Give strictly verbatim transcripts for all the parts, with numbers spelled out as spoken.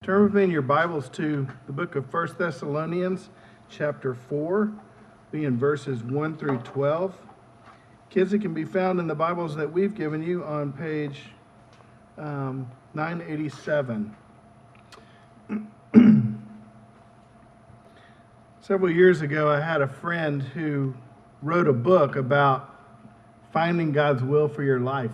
Turn with me in your Bibles to the book of First Thessalonians, chapter four, being verses one through twelve. Kids, it can be found in the Bibles that we've given you on page um, nine eighty-seven. Several years ago, I had a friend who wrote a book about finding God's will for your life.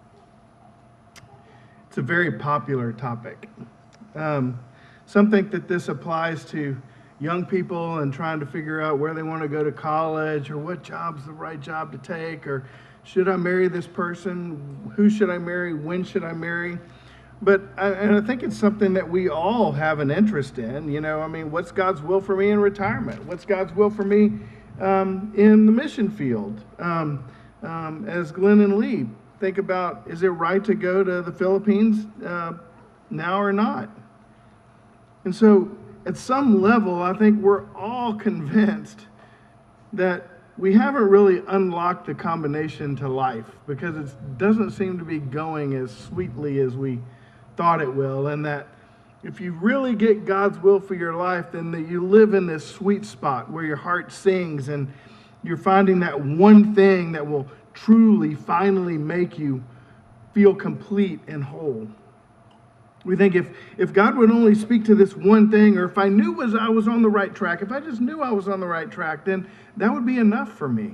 It's a very popular topic. Um, some think that this applies to young people and trying to figure out where they want to go to college or what job's the right job to take, or should I marry this person? Who should I marry? When should I marry? But I, and I think it's something that we all have an interest in. You know, I mean, what's God's will for me in retirement? What's God's will for me um, in the mission field? Um, um, as Glenn and Lee think about, is it right to go to the Philippines uh, now or not? And so at some level, I think we're all convinced that we haven't really unlocked the combination to life, because it doesn't seem to be going as sweetly as we thought it will, and that if you really get God's will for your life, then that you live in this sweet spot where your heart sings and you're finding that one thing that will truly, finally make you feel complete and whole. We think if, if God would only speak to this one thing, or if I knew was I was on the right track, if I just knew I was on the right track, then that would be enough for me.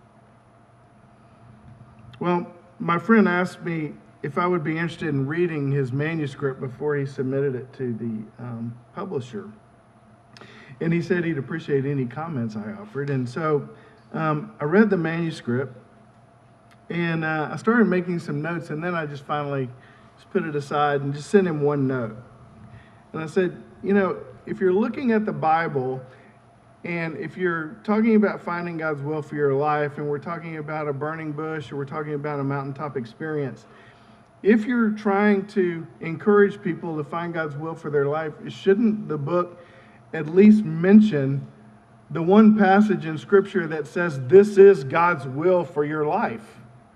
Well, my friend asked me if I would be interested in reading his manuscript before he submitted it to the um, publisher. And he said he'd appreciate any comments I offered. And so um, I read the manuscript, and uh, I started making some notes, and then I just finally just put it aside and just sent him one note. And I said, you know, if you're looking at the Bible, and if you're talking about finding God's will for your life, and we're talking about a burning bush, or we're talking about a mountaintop experience, if you're trying to encourage people to find God's will for their life, shouldn't the book at least mention the one passage in Scripture that says this is God's will for your life?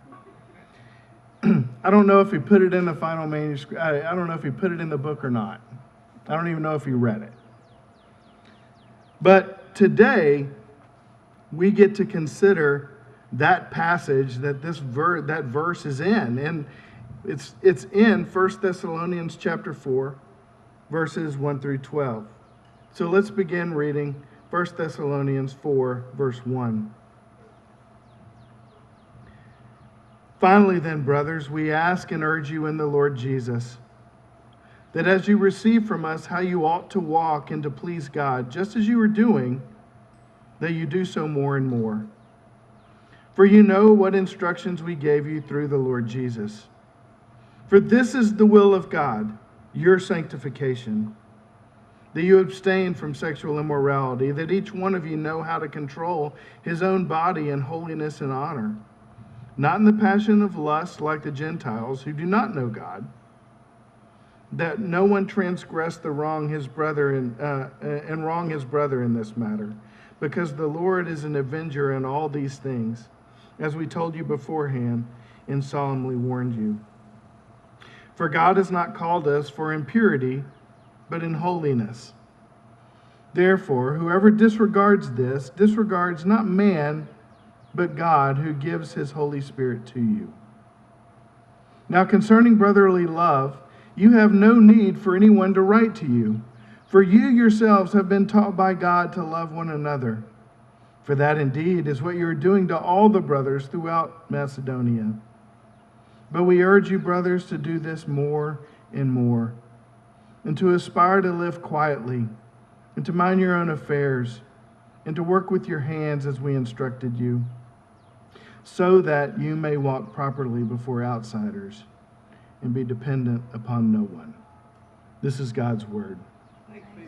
I don't know if he put it in the final manuscript. I, I don't know if he put it in the book or not. I don't even know if he read it. But today, we get to consider that passage that this ver- that verse is in. And it's it's in First Thessalonians chapter four, verses one through twelve. So let's begin reading First Thessalonians four, verse one. Finally then, brothers, we ask and urge you in the Lord Jesus, that as you receive from us how you ought to walk and to please God, just as you are doing, that you do so more and more. For you know what instructions we gave you through the Lord Jesus. For this is the will of God, your sanctification, that you abstain from sexual immorality, that each one of you know how to control his own body in holiness and honor, not in the passion of lust like the Gentiles who do not know God, that no one transgress the wrong his brother in, uh, and wrong his brother in this matter, because the Lord is an avenger in all these things, as we told you beforehand and solemnly warned you. For God has not called us for impurity, but in holiness. Therefore, whoever disregards this, disregards not man, but God, who gives his Holy Spirit to you. Now concerning brotherly love, you have no need for anyone to write to you, for you yourselves have been taught by God to love one another. For that indeed is what you are doing to all the brothers throughout Macedonia. But we urge you, brothers, to do this more and more, and to aspire to live quietly, and to mind your own affairs, and to work with your hands as we instructed you, so that you may walk properly before outsiders and be dependent upon no one. This is God's word. Thanks be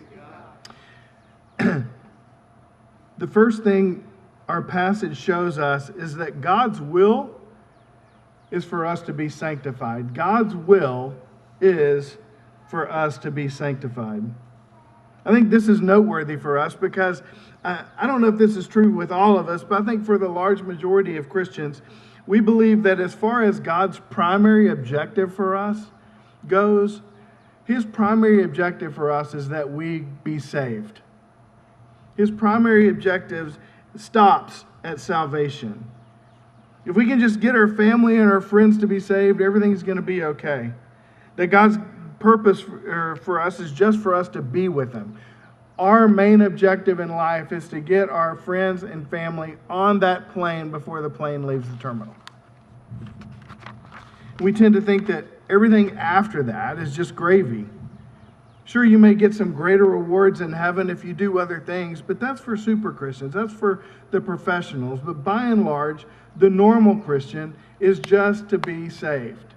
to God. The first thing our passage shows us is that God's will is for us to be sanctified. God's will is for us to be sanctified. I think this is noteworthy for us because uh, I don't know if this is true with all of us, but I think for the large majority of Christians, we believe that as far as God's primary objective for us goes, His primary objective for us is that we be saved. His primary objective stops at salvation. If we can just get our family and our friends to be saved, everything's going to be okay. That God's purpose for, for us is just for us to be with Him. Our main objective in life is to get our friends and family on that plane before the plane leaves the terminal. We tend to think that everything after that is just gravy. Sure, you may get some greater rewards in heaven if you do other things, but that's for super Christians. That's for the professionals. But by and large, the normal Christian is just to be saved.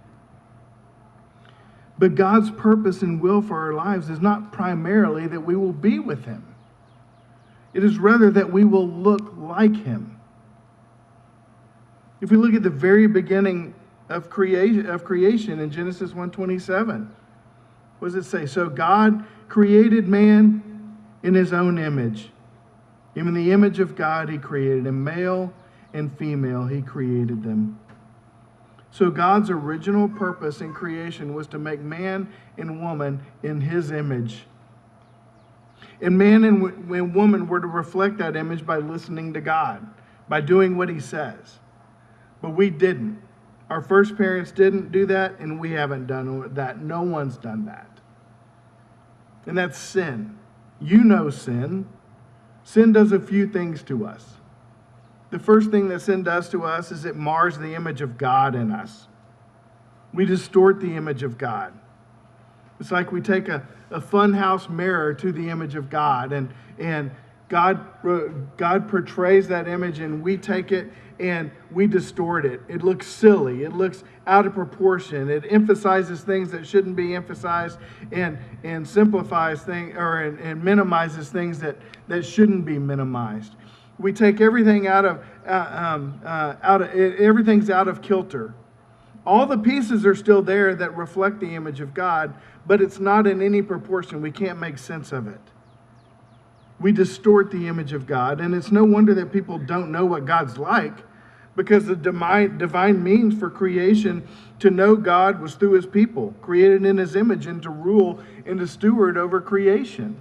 But God's purpose and will for our lives is not primarily that we will be with Him. It is rather that we will look like Him. If we look at the very beginning of creation, of creation in Genesis one twenty-seven, what does it say? So God created man in His own image. In the image of God He created him, male and female He created them. So God's original purpose in creation was to make man and woman in His image. And man and w- woman were to reflect that image by listening to God, by doing what He says. But we didn't. Our first parents didn't do that, and we haven't done that. No one's done that. And that's sin. You know sin. Sin does a few things to us. The first thing that sin does to us is it mars the image of God in us. We distort the image of God. It's like we take a, a funhouse mirror to the image of God, and, and God, God portrays that image, and we take it and we distort it. It looks silly. It looks out of proportion. It emphasizes things that shouldn't be emphasized, and, and simplifies things, or and, and minimizes things that, that shouldn't be minimized. We take everything out of, uh, um, uh, out of, everything's out of kilter. All the pieces are still there that reflect the image of God, but it's not in any proportion. We can't make sense of it. We distort the image of God, and it's no wonder that people don't know what God's like, because the divine, divine means for creation to know God was through His people, created in His image, and to rule and to steward over creation.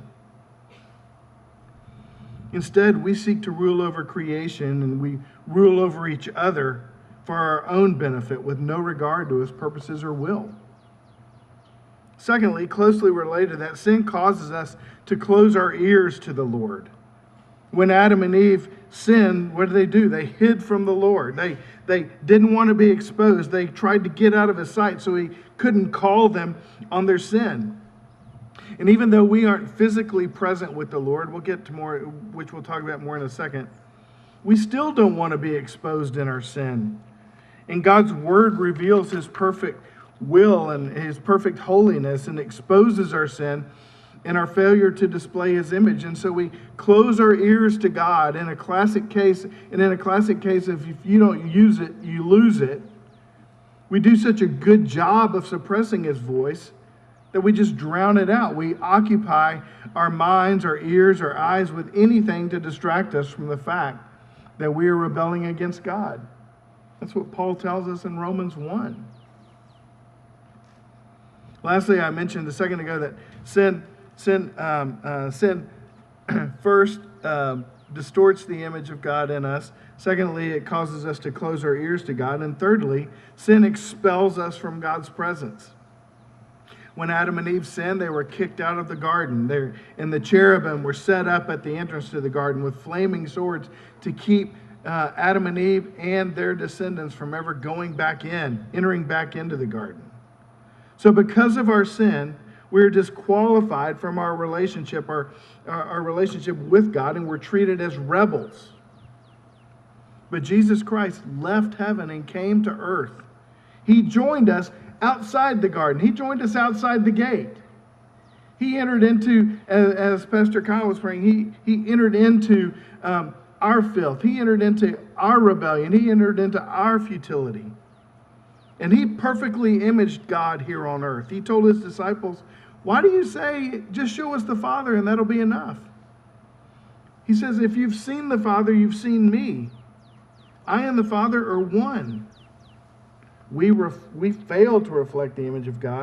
Instead, we seek to rule over creation, and we rule over each other for our own benefit with no regard to His purposes or will. Secondly, closely related to that, sin causes us to close our ears to the Lord. When Adam and Eve sinned, what did they do? They hid from the Lord. They, they didn't want to be exposed. They tried to get out of His sight so He couldn't call them on their sin. And even though we aren't physically present with the Lord, we'll get to more, which we'll talk about more in a second, we still don't want to be exposed in our sin. And God's Word reveals His perfect will and His perfect holiness and exposes our sin and our failure to display His image. And so we close our ears to God in a classic case, and in a classic case, if you don't use it, you lose it. We do such a good job of suppressing His voice that we just drown it out. We occupy our minds, our ears, our eyes with anything to distract us from the fact that we are rebelling against God. That's what Paul tells us in Romans one. Lastly, I mentioned a second ago that sin, sin, um, uh, sin first um, distorts the image of God in us. Secondly, it causes us to close our ears to God. And thirdly, sin expels us from God's presence. When Adam and Eve sinned, they were kicked out of the garden. They're, and the cherubim were set up at the entrance to the garden with flaming swords to keep uh, Adam and Eve and their descendants from ever going back in, entering back into the garden. So because of our sin, we're disqualified from our relationship, our, our, our relationship with God, and we're treated as rebels. But Jesus Christ left heaven and came to earth. He joined us outside the garden. He joined us outside the gate. He entered into, as, as Pastor Kyle was praying, he, he entered into um, our filth. He entered into our rebellion. He entered into our futility. And He perfectly imaged God here on earth. He told His disciples, why do you say, just show us the Father and that'll be enough? He says, if you've seen the Father, you've seen me. I and the Father are one. We, ref- we fail to reflect the image of God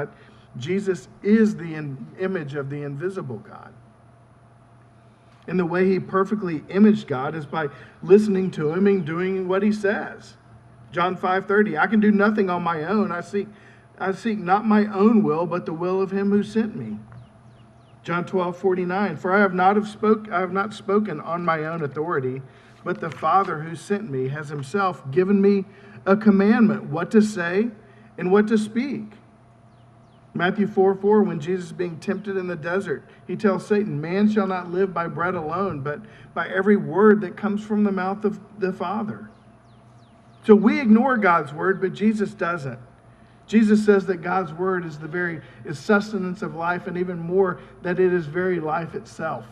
Jesus is the in- image of the invisible God. And the way he perfectly imaged God is by listening to him and doing what he says. John five thirty, I can do nothing on my own. I seek, I seek not my own will, but the will of him who sent me. John twelve forty-nine, for I have not have spoke, I have not spoken on my own authority, but the Father who sent me has himself given me a commandment, what to say and what to speak. Matthew four four, when Jesus is being tempted in the desert, he tells Satan, man shall not live by bread alone, but by every word that comes from the mouth of the Father. So we ignore God's word, but Jesus doesn't. Jesus says that God's word is the very is sustenance of life, and even more, that it is very life itself.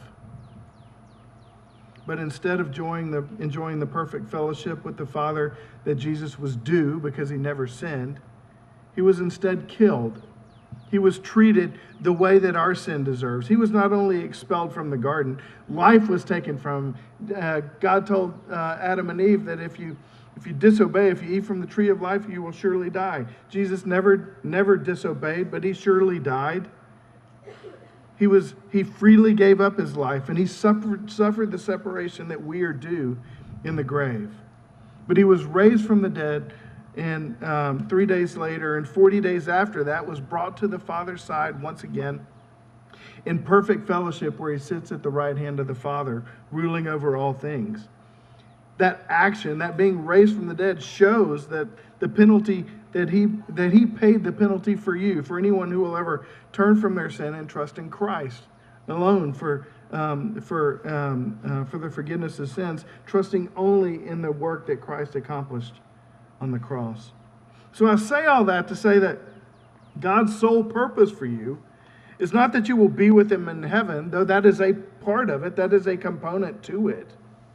But instead of enjoying the, enjoying the perfect fellowship with the Father that Jesus was due because he never sinned, he was instead killed. He was treated the way that our sin deserves. He was not only expelled from the garden, life was taken from him. Uh, God told uh, Adam and Eve that if you if you disobey, if you eat from the tree of life, you will surely die. Jesus never never disobeyed, but he surely died. He was he freely gave up his life, and he suffered suffered the separation that we are due in the grave. But he was raised from the dead. And um, three days later, and forty days after that, was brought to the Father's side once again in perfect fellowship, where he sits at the right hand of the Father, ruling over all things. That action, that being raised from the dead, shows that the penalty that he that he paid the penalty for you, for anyone who will ever turn from their sin and trust in Christ alone for um, for um, uh, for the forgiveness of sins, trusting only in the work that Christ accomplished on the cross. So I say all that to say that God's sole purpose for you is not that you will be with him in heaven, though that is a part of it, that is a component to it,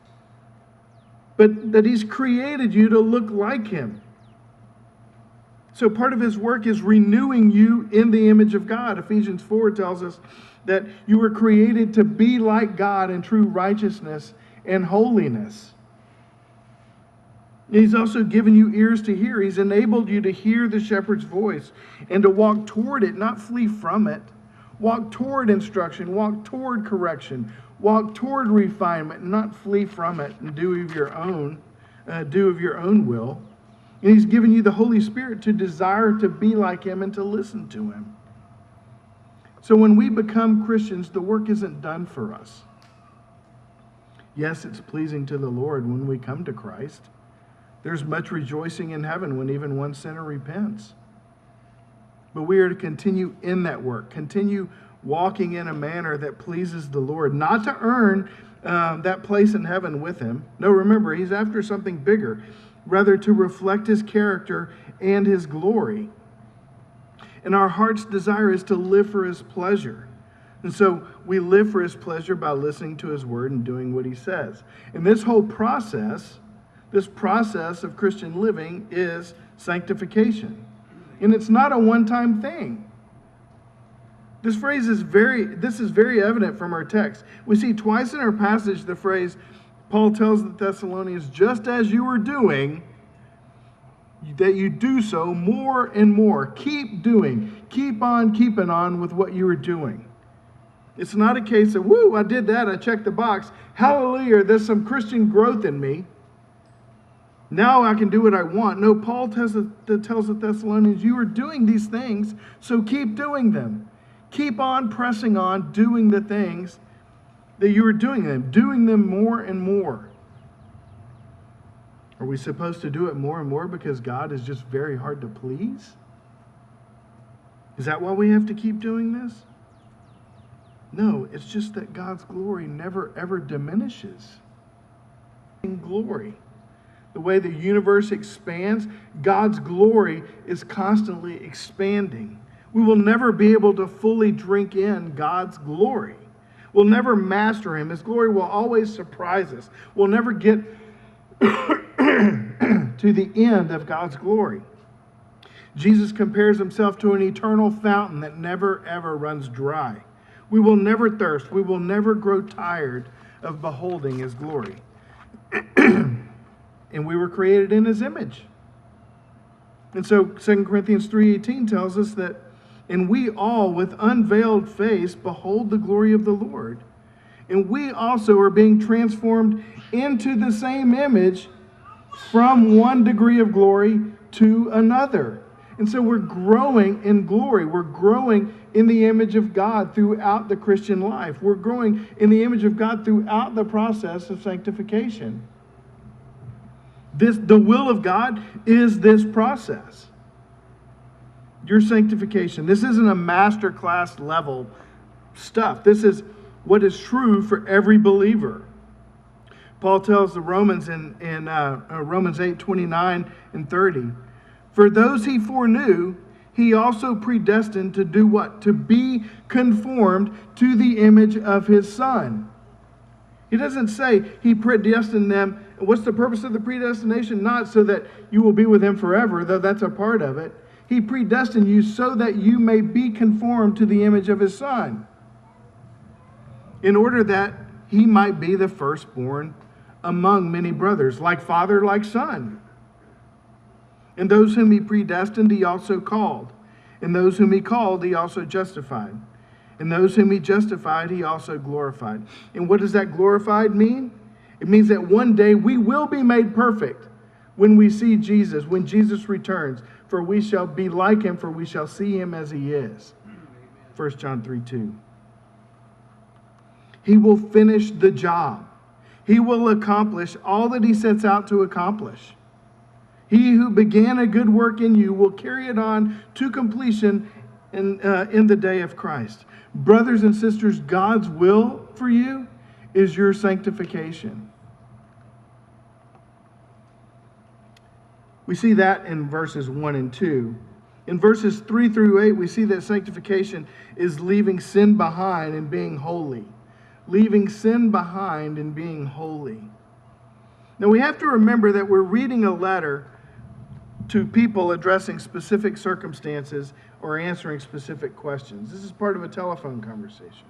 but that he's created you to look like him. So part of his work is renewing you in the image of God. Ephesians four tells us that you were created to be like God in true righteousness and holiness. He's also given you ears to hear. He's enabled you to hear the shepherd's voice and to walk toward it, not flee from it. Walk toward instruction, walk toward correction, walk toward refinement, not flee from it and do of your own, uh, do of your own will. And he's given you the Holy Spirit to desire to be like him and to listen to him. So when we become Christians, the work isn't done for us. Yes, it's pleasing to the Lord when we come to Christ. There's much rejoicing in heaven when even one sinner repents. But we are to continue in that work, continue walking in a manner that pleases the Lord, not to earn um, that place in heaven with him. No, remember, he's after something bigger, rather to reflect his character and his glory. And our heart's desire is to live for his pleasure. And so we live for his pleasure by listening to his word and doing what he says. And this whole process, this process of Christian living is sanctification. And it's not a one-time thing. This phrase is very, this is very evident from our text. We see twice in our passage the phrase, Paul tells the Thessalonians, just as you are doing, that you do so more and more. Keep doing. Keep on keeping on with what you are doing. It's not a case of, woo, I did that, I checked the box. Hallelujah, there's some Christian growth in me. Now I can do what I want. No, Paul tells the, tells the Thessalonians, you are doing these things, so keep doing them. Keep on pressing on, doing the things that you are doing them, doing them more and more. Are we supposed to do it more and more because God is just very hard to please? Is that why we have to keep doing this? No, it's just that God's glory never ever diminishes. In glory, the way the universe expands, God's glory is constantly expanding. We will never be able to fully drink in God's glory. We'll never master him. His glory will always surprise us. We'll never get to the end of God's glory. Jesus compares himself to an eternal fountain that never ever runs dry. We will never thirst. We will never grow tired of beholding his glory. And we were created in his image. And so Second Corinthians three eighteen tells us that And we all, with unveiled face, behold the glory of the Lord. And we also are being transformed into the same image from one degree of glory to another. And so we're growing in glory. We're growing in the image of God throughout the Christian life. We're growing in the image of God throughout the process of sanctification. This, the will of God is this process. Your sanctification. This isn't a master class level stuff. This is what is true for every believer. Paul tells the Romans in, in uh, uh, Romans eight, twenty-nine and thirty, for those he foreknew, he also predestined to do what? To be conformed to the image of his Son. He doesn't say he predestined them. What's the purpose of the predestination? Not so that you will be with him forever, though that's a part of it. He predestined you so that you may be conformed to the image of his Son, in order that he might be the firstborn among many brothers, like father, like son. And those whom he predestined, he also called. And those whom he called, he also justified. And those whom he justified, he also glorified. And what does that glorified mean? It means that one day we will be made perfect when we see Jesus, when Jesus returns. For we shall be like him, for we shall see him as he is. First John three two. He will finish the job. He will accomplish all that he sets out to accomplish. He who began a good work in you will carry it on to completion in, uh, in the day of Christ. Brothers and sisters, God's will for you is your sanctification. We see that in verses one and two. In verses three through eight, we see that sanctification is leaving sin behind and being holy. Leaving sin behind and being holy. Now we have to remember that we're reading a letter to people addressing specific circumstances or answering specific questions. This is part of a telephone conversation.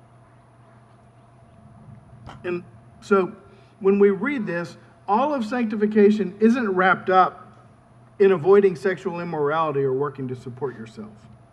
And so when we read this, all of sanctification isn't wrapped up in avoiding sexual immorality or working to support yourself.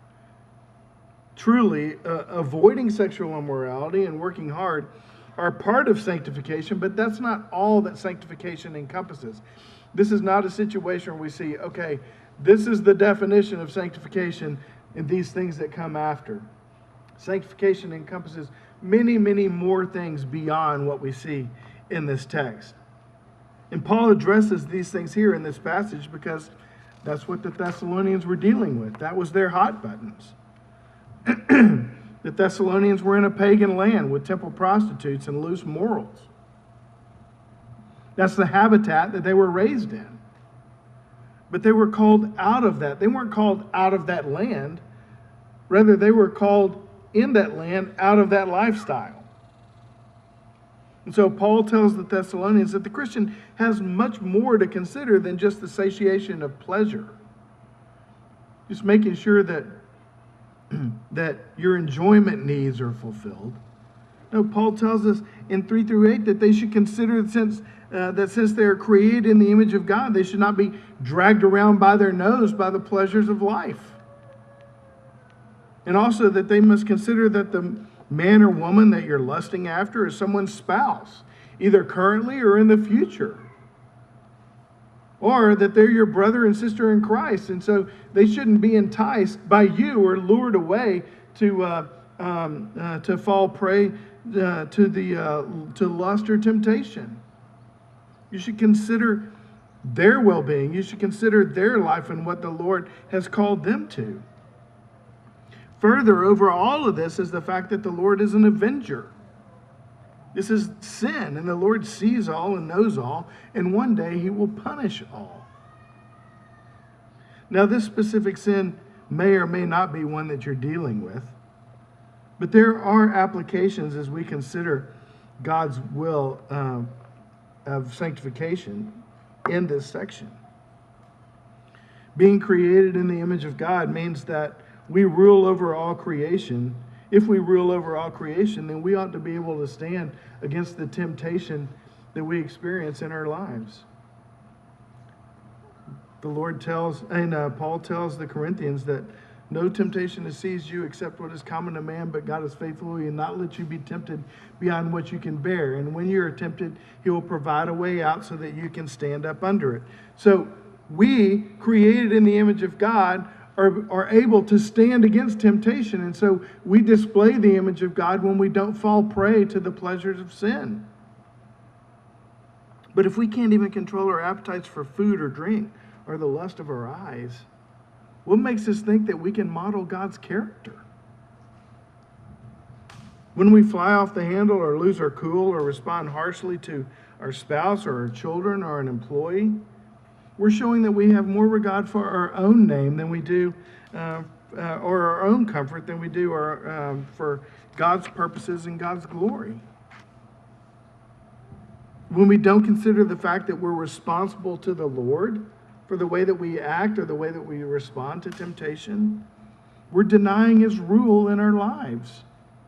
Truly, uh, avoiding sexual immorality and working hard are part of sanctification, but that's not all that sanctification encompasses. This is not a situation where we see, okay, this is the definition of sanctification and these things that come after. Sanctification encompasses many, many more things beyond what we see in this text. And Paul addresses these things here in this passage because that's what the Thessalonians were dealing with. That was their hot buttons. The Thessalonians were in a pagan land with temple prostitutes and loose morals. That's the habitat that they were raised in. But they were called out of that. They weren't called out of that land. Rather, they were called in that land out of that lifestyle. And so Paul tells the Thessalonians that the Christian has much more to consider than just the satiation of pleasure. Just making sure that that your enjoyment needs are fulfilled. No, Paul tells us in three through eight that they should consider since, uh, that since they are created in the image of God, they should not be dragged around by their nose by the pleasures of life. And also that they must consider that the man or woman that you're lusting after is someone's spouse, either currently or in the future. Or that they're your brother and sister in Christ, and so they shouldn't be enticed by you or lured away to uh, um, uh, to fall prey uh, to the uh, to lust or temptation. You should consider their well-being. You should consider their life and what the Lord has called them to. Further, over all of this is the fact that the Lord is an avenger. This is sin, and the Lord sees all and knows all, and one day he will punish all. Now, this specific sin may or may not be one that you're dealing with, but there are applications as we consider God's will uh, of sanctification in this section. Being created in the image of God means that we rule over all creation. If we rule over all creation, then we ought to be able to stand against the temptation that we experience in our lives. The Lord tells, and uh, Paul tells the Corinthians that No temptation has seized you except what is common to man, but God is faithful. He will not let you be tempted beyond what you can bear. And when you are tempted, he will provide a way out so that you can stand up under it. So we, created in the image of God, are, are able to stand against temptation. And so we display the image of God when we don't fall prey to the pleasures of sin. But if we can't even control our appetites for food or drink or the lust of our eyes, what makes us think that we can model God's character? When we fly off the handle or lose our cool or respond harshly to our spouse or our children or an employee, we're showing that we have more regard for our own name than we do, uh, uh, or our own comfort than we do our, um, for God's purposes and God's glory. When we don't consider the fact that we're responsible to the Lord for the way that we act or the way that we respond to temptation, we're denying his rule in our lives.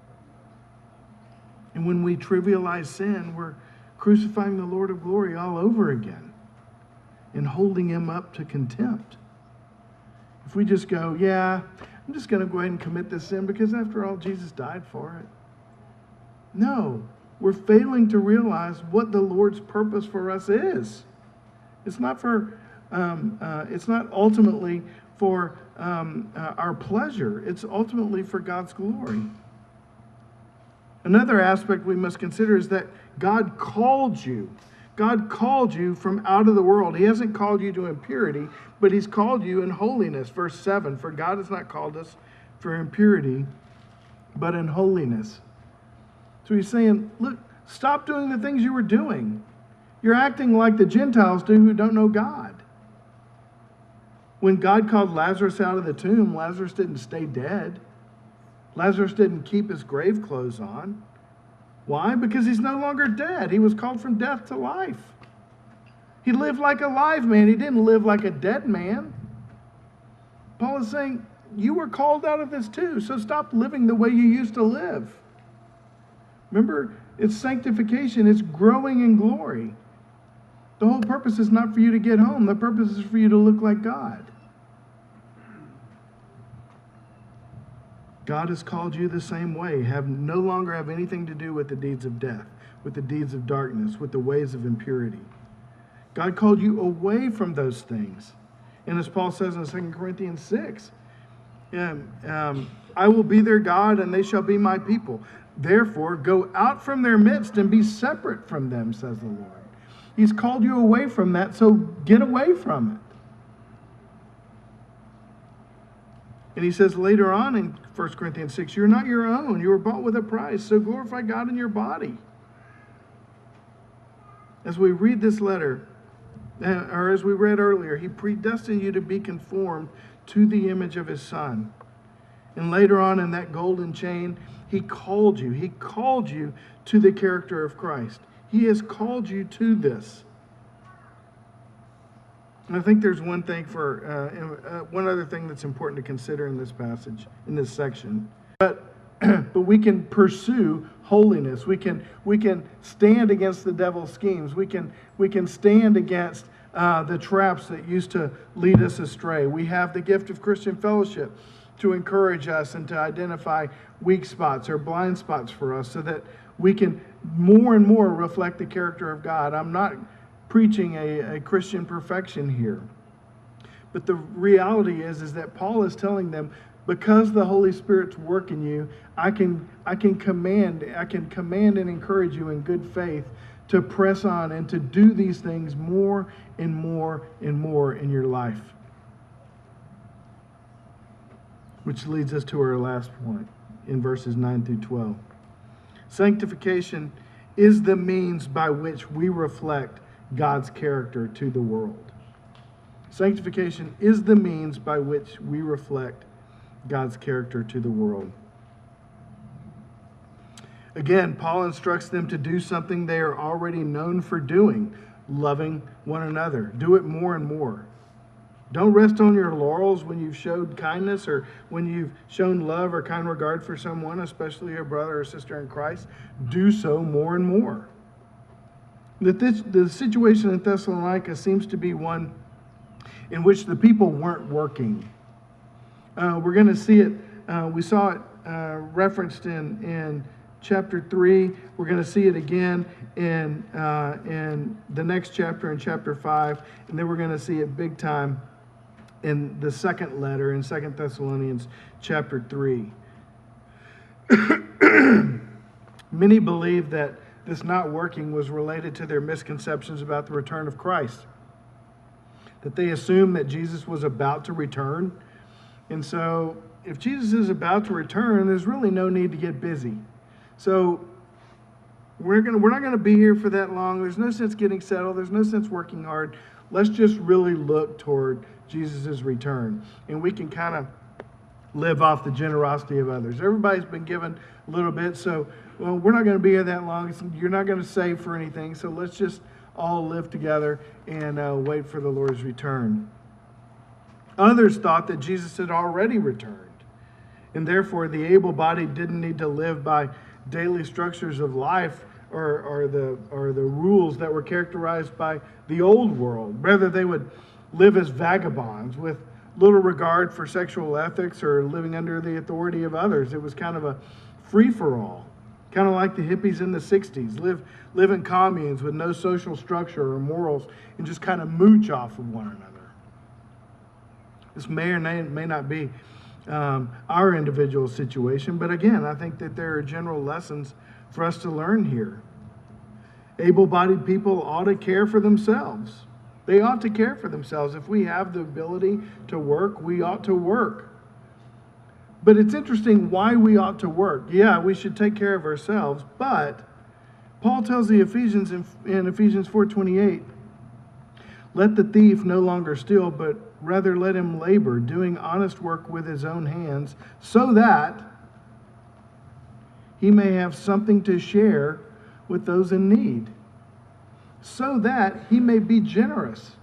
And when we trivialize sin, we're crucifying the Lord of glory all over again and holding him up to contempt. If we just go, yeah, I'm just going to go ahead and commit this sin because after all, Jesus died for it. No, we're failing to realize what the Lord's purpose for us is. It's not for Um, uh, it's not ultimately for um, uh, our pleasure. It's ultimately for God's glory. Another aspect we must consider is that God called you. God called you from out of the world. He hasn't called you to impurity, but he's called you in holiness. Verse seven, for God has not called us for impurity, but in holiness. So he's saying, look, stop doing the things you were doing. You're acting like the Gentiles do who don't know God. When God called Lazarus out of the tomb, Lazarus didn't stay dead. Lazarus didn't keep his grave clothes on. Why? Because he's no longer dead. He was called from death to life. He lived like a live man. He didn't live like a dead man. Paul is saying, you were called out of this too, so stop living the way you used to live. Remember, it's sanctification. It's growing in glory. The whole purpose is not for you to get home. The purpose is for you to look like God. God has called you the same way. Have no longer have anything to do with the deeds of death, with the deeds of darkness, with the ways of impurity. God called you away from those things. And as Paul says in Second Corinthians six, um, um, I will be their God and they shall be my people. Therefore, go out from their midst and be separate from them, says the Lord. He's called you away from that, so get away from it. And he says later on in First Corinthians six, you're not your own. You were bought with a price, so glorify God in your body. As we read this letter, or as we read earlier, he predestined you to be conformed to the image of his Son. And later on in that golden chain, he called you. He called you to the character of Christ. He has called you to this. And I think there's one thing for, uh, uh, one other thing that's important to consider in this passage, in this section. But, but we can pursue holiness. We can, we can stand against the devil's schemes. We can, we can stand against uh, the traps that used to lead us astray. We have the gift of Christian fellowship to encourage us and to identify weak spots or blind spots for us so that we can more and more reflect the character of God. I'm not preaching a, a Christian perfection here. But the reality is, is that Paul is telling them, because the Holy Spirit's work in you, I can, I can command, I can command and encourage you in good faith to press on and to do these things more and more and more in your life. Which leads us to our last point in verses nine through twelve. Sanctification is the means by which we reflect God's character to the world. Sanctification is the means by which we reflect God's character to the world. Again, Paul instructs them to do something they are already known for doing, loving one another. Do it more and more. Don't rest on your laurels when you've showed kindness or when you've shown love or kind regard for someone, especially your brother or sister in Christ. Do so more and more. That this, the situation in Thessalonica seems to be one in which the people weren't working. Uh, we're going to see it. Uh, we saw it uh, referenced in, in chapter three. We're going to see it again in, uh, in the next chapter, in chapter five. And then we're going to see it big time in the second letter, in Second Thessalonians chapter three. Many believe that this not working was related to their misconceptions about the return of Christ, that they assumed that Jesus was about to return. And so if Jesus is about to return, there's really no need to get busy. So we're gonna we're not going to be here for that long. There's no sense getting settled. There's no sense working hard. Let's just really look toward Jesus' return. And we can kind of live off the generosity of others. Everybody's been given a little bit, so well, we're not going to be here that long. You're not going to save for anything, so let's just all live together and uh, wait for the Lord's return. Others thought that Jesus had already returned, and therefore the able-bodied didn't need to live by daily structures of life or, or, the, or the rules that were characterized by the old world. Rather, they would live as vagabonds with little regard for sexual ethics or living under the authority of others. It was kind of a free-for-all, kind of like the hippies in the sixties, live, live in communes with no social structure or morals and just kind of mooch off of one another. This may or may, may not be um, our individual situation, but again, I think that there are general lessons for us to learn here. Able-bodied people ought to care for themselves. They ought to care for themselves. If we have the ability to work, we ought to work. But it's interesting why we ought to work. Yeah, we should take care of ourselves, but Paul tells the Ephesians in, in Ephesians four twenty-eight, let the thief no longer steal, but rather let him labor, doing honest work with his own hands, so that he may have something to share with those in need, so that he may be generous.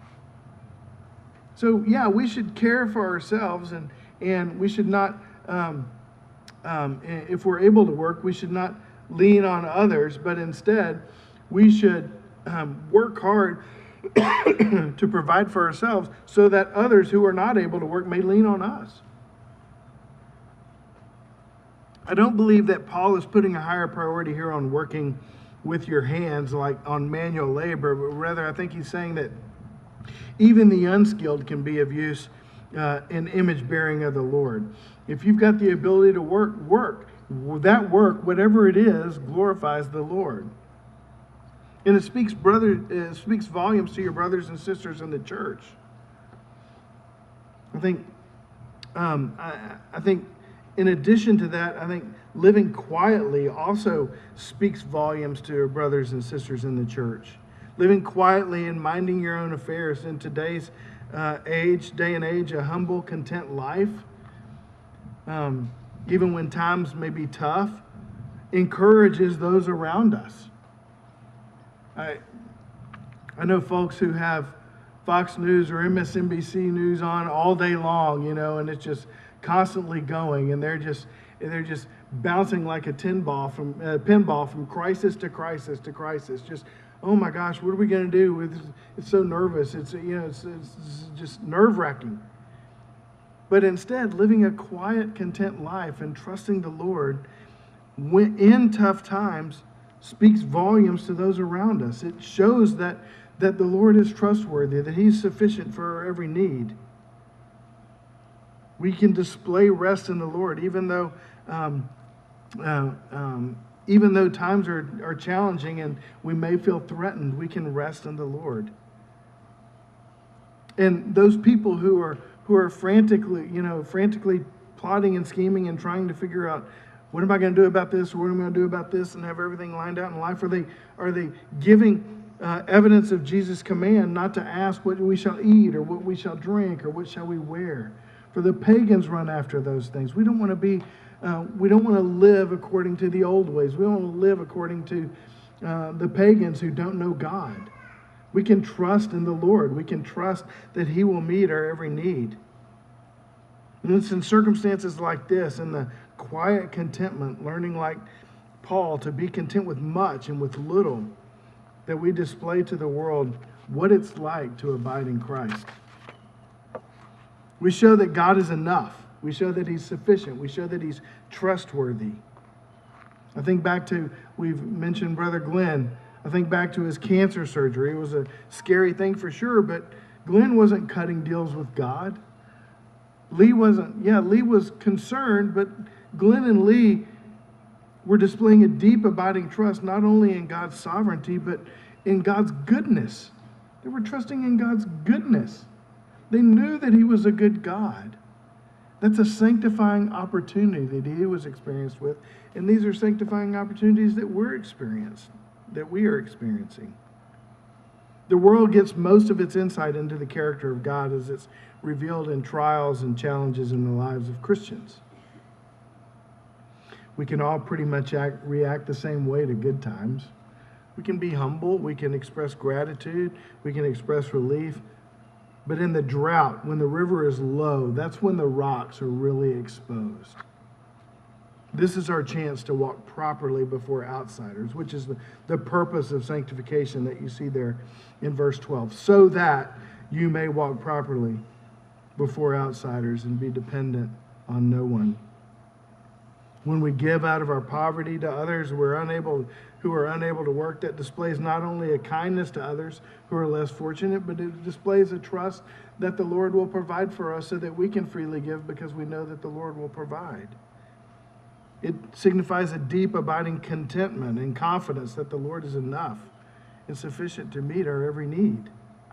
So yeah, we should care for ourselves, and, and we should not, um, um, if we're able to work, we should not lean on others, but instead we should um, work hard to provide for ourselves so that others who are not able to work may lean on us. I don't believe that Paul is putting a higher priority here on working with your hands, like on manual labor, but rather I think he's saying that even the unskilled can be of use uh, in image bearing of the Lord. If you've got the ability to work, work. That work, whatever it is, glorifies the Lord. And it speaks, brother, it speaks volumes to your brothers and sisters in the church. I think, um, I, I think, in addition to that, I think living quietly also speaks volumes to your brothers and sisters in the church. Living quietly and minding your own affairs in today's uh, age, day and age, a humble, content life, um, even when times may be tough, encourages those around us. I, I know folks who have Fox News or M S N B C News on all day long, you know, and it's just constantly going, and they're just they're just bouncing like a tin ball from uh, pinball from crisis to crisis to crisis. Just, oh my gosh, what are we going to do? It's, it's so nervous. It's you know, it's, it's just nerve-wracking. But instead, living a quiet, content life and trusting the Lord when, in tough times, speaks volumes to those around us. It shows that, that the Lord is trustworthy, that He's sufficient for our every need. We can display rest in the Lord, even though um, uh, um, even though times are, are challenging and we may feel threatened, we can rest in the Lord. And those people who are who are frantically, you know, frantically plotting and scheming and trying to figure out, what am I going to do about this, or what am I going to do about this, and have everything lined out in life? Are they are they giving uh, evidence of Jesus' command not to ask what we shall eat, or what we shall drink, or what shall we wear? For the pagans run after those things. We don't want to be, uh, we don't want to live according to the old ways. We don't want to live according to uh, the pagans who don't know God. We can trust in the Lord. We can trust that He will meet our every need. And it's in circumstances like this, in the quiet contentment, learning like Paul to be content with much and with little, that we display to the world what it's like to abide in Christ. We show that God is enough. We show that he's sufficient. We show that he's trustworthy. I think back to, we've mentioned Brother Glenn. I think back to his cancer surgery. It was a scary thing for sure, but Glenn wasn't cutting deals with God. Lee wasn't, yeah, Lee was concerned, but Glenn and Lee were displaying a deep, abiding trust, not only in God's sovereignty, but in God's goodness. They were trusting in God's goodness. They knew that he was a good God. That's a sanctifying opportunity that he was experienced with. And these are sanctifying opportunities that we're experienced, that we are experiencing. The world gets most of its insight into the character of God as it's revealed in trials and challenges in the lives of Christians. We can all pretty much act, react the same way to good times. We can be humble, we can express gratitude, we can express relief. But in the drought, when the river is low, that's when the rocks are really exposed. This is our chance to walk properly before outsiders, which is the, the purpose of sanctification that you see there in verse twelve. So that you may walk properly before outsiders and be dependent on no one. When we give out of our poverty to others we're unable, who are unable to work, that displays not only a kindness to others who are less fortunate, but it displays a trust that the Lord will provide for us so that we can freely give because we know that the Lord will provide. It signifies a deep, abiding contentment and confidence that the Lord is enough and sufficient to meet our every need.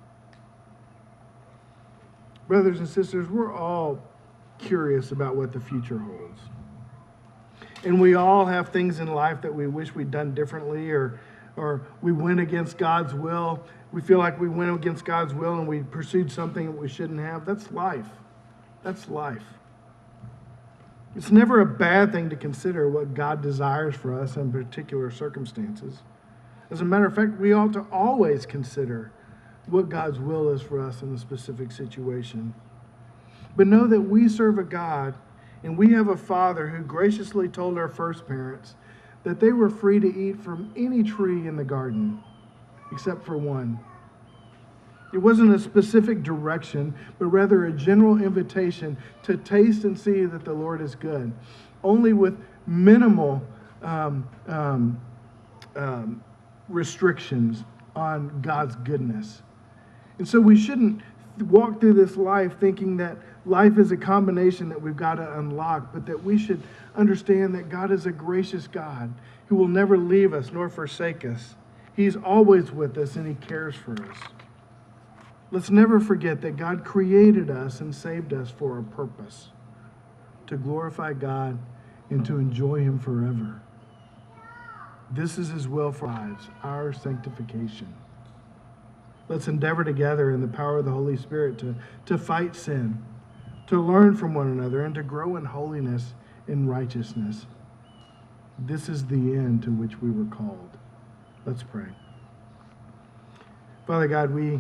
Brothers and sisters, we're all curious about what the future holds. And we all have things in life that we wish we'd done differently, or, or we went against God's will. We feel like we went against God's will and we pursued something that we shouldn't have. That's life. That's life. It's never a bad thing to consider what God desires for us in particular circumstances. As a matter of fact, we ought to always consider what God's will is for us in a specific situation. But know that we serve a God and we have a Father who graciously told our first parents that they were free to eat from any tree in the garden, except for one. It wasn't a specific direction, but rather a general invitation to taste and see that the Lord is good, only with minimal um, um, um, restrictions on God's goodness. And so we shouldn't walk through this life thinking that life is a combination that we've got to unlock, but that we should understand that God is a gracious God who will never leave us nor forsake us. He's always with us and he cares for us. Let's never forget that God created us and saved us for a purpose, to glorify God and to enjoy him forever. This is his will for our lives, our sanctification. Let's endeavor together in the power of the Holy Spirit to, to fight sin, to learn from one another, and to grow in holiness and righteousness. This is the end to which we were called. Let's pray. Father God, we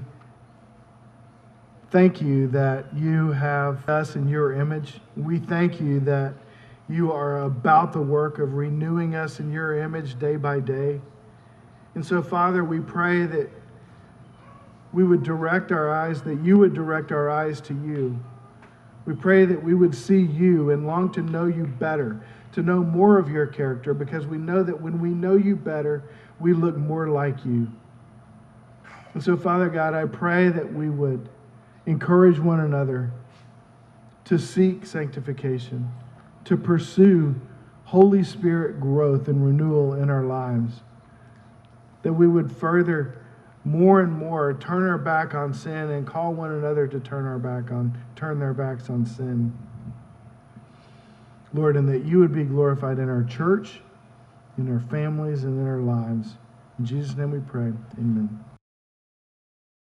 thank you that you have us in your image. We thank you that you are about the work of renewing us in your image day by day. And so, Father, we pray that we would direct our eyes, that you would direct our eyes to you. We pray that we would see you and long to know you better, to know more of your character, because we know that when we know you better, we look more like you. And so, Father God, I pray that we would encourage one another to seek sanctification, to pursue Holy Spirit growth and renewal in our lives, that we would further more and more turn our back on sin and call one another to turn our back on, turn their backs on sin. Lord, and that you would be glorified in our church, in our families, and in our lives. In Jesus' name we pray. Amen.